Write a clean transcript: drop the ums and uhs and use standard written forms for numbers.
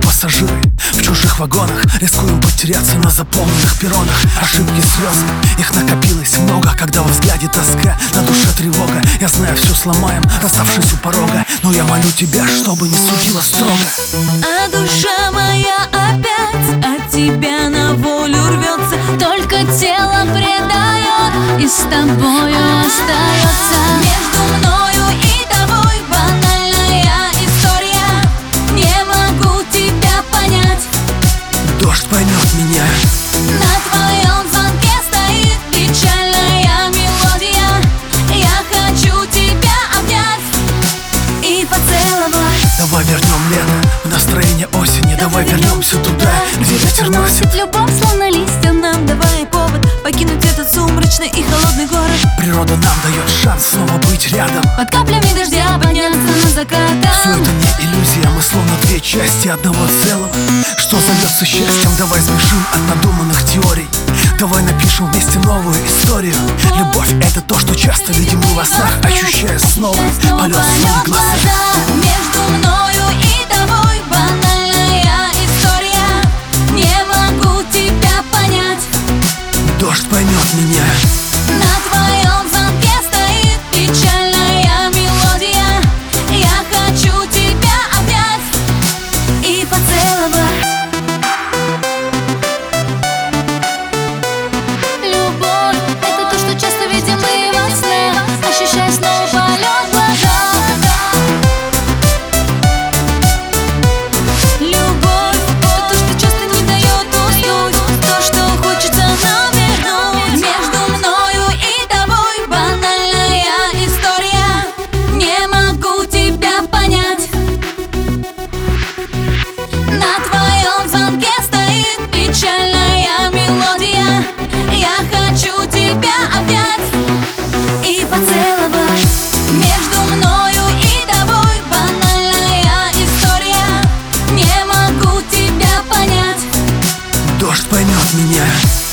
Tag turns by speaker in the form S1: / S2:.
S1: пассажиры в чужих вагонах, рискуем потеряться на заполненных перронах. Ошибки, слезы, их накопилось много, когда во взгляде тоска, на душе тревога. Я знаю, все сломаем, расставшись у порога, но я молю тебя, чтобы не судила строго.
S2: А душа моя опять от тебя на волю рвется, только тело предает и с тобою остается. Между мною и тобой банальная история, не могу тебя понять.
S1: Дождь поймет меня.
S2: На твоем звонке стоит печальная мелодия. Я хочу тебя обнять и поцеловать.
S1: Давай вернем лето в настроение осени. Давай вернемся туда, где ветер носит
S2: любовь, словно листья нам. Давай повод покинуть этот сумрачный и холодный город.
S1: Природа нам дает шанс снова быть рядом,
S2: Под каплями дождя подняться на закат.
S1: все это не иллюзия, мы словно две части одного целого, что зовется счастьем. Давай сбежим от надуманных теорий, давай напишем вместе новую историю. Любовь — это то, что часто видим мы во снах, ощущая снова полет в своих глазах.
S2: Между мною и тобой банальная история, не могу тебя понять.
S1: Дождь поймет меня.
S2: На твоем звонке стоит печальная мелодия. Я хочу тебя обнять и поцеловать. Любовь — это то, что часто видим мы во снах, ощущая снова полет в глазах. Любовь — это то, что часто не дает уснуть, то, что хочется нам вернуть. Между мною и тобой банальная история, не могу тебя понять. На твоем звонке стоит печальная мелодия. Я хочу тебя обнять и поцеловать. Между мною и тобой банальная история, не могу тебя понять.
S1: Дождь поймет меня.